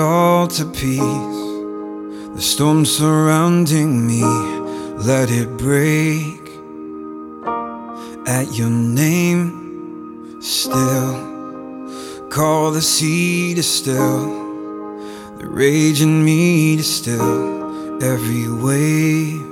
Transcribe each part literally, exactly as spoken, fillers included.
all to peace. The storm surrounding me, let it break at your name. Still, call the sea to still, the rage in me to still every wave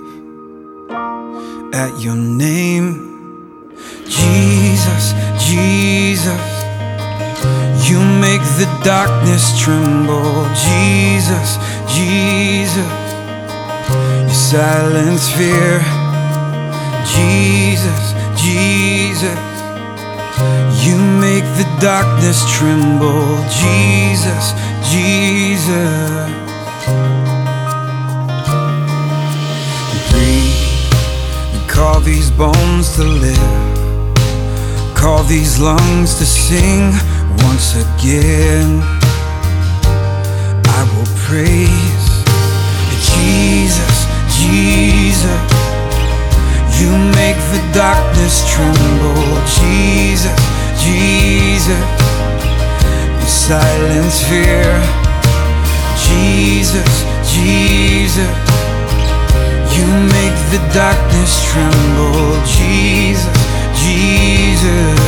at your name. Jesus, Jesus, you make the darkness tremble. Jesus, Jesus, you silence fear. Jesus, Jesus, you make the darkness tremble. Jesus, Jesus, breathe and call these bones to live. Call these lungs to sing once again. I will praise Jesus, Jesus, you make the darkness tremble. Jesus, Jesus, you silence fear. Jesus, Jesus, you make the darkness tremble. Jesus, Jesus,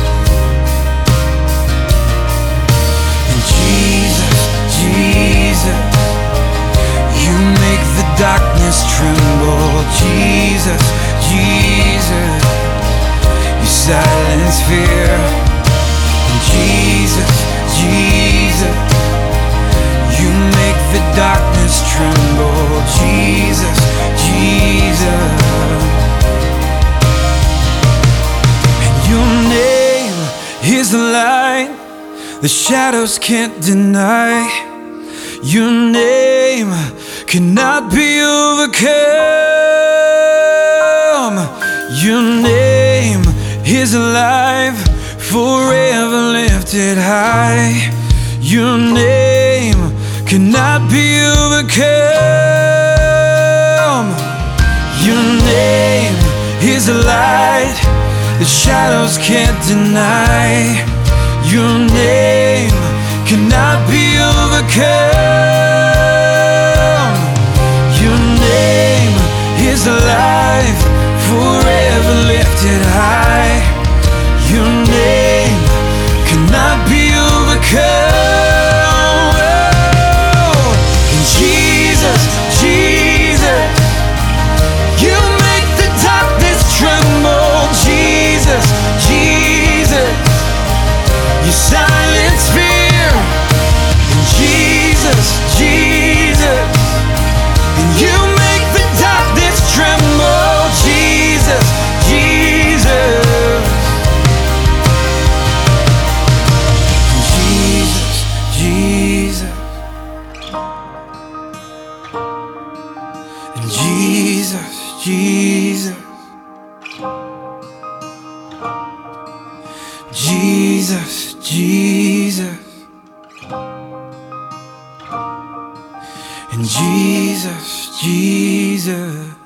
and Jesus, Jesus, you make the darkness tremble. Jesus, Jesus, you silence fear. And Jesus, Jesus, you make the darkness tremble. Jesus, Jesus, your name is the light the shadows can't deny. Your name cannot be overcome. Your name is alive, forever lifted high. Your name cannot be overcome. Your name is a light the shadows can't deny. Your name cannot be overcome. Your name is alive, forever lifted high. Your name cannot be overcome. And Jesus, Jesus, you make the darkness tremble. Jesus, Jesus, you silence fear. And Jesus, Jesus, and you make the darkness tremble. Jesus, Jesus, and Jesus, Jesus, and Jesus, Jesus, Jesus, Jesus, and Jesus, Jesus.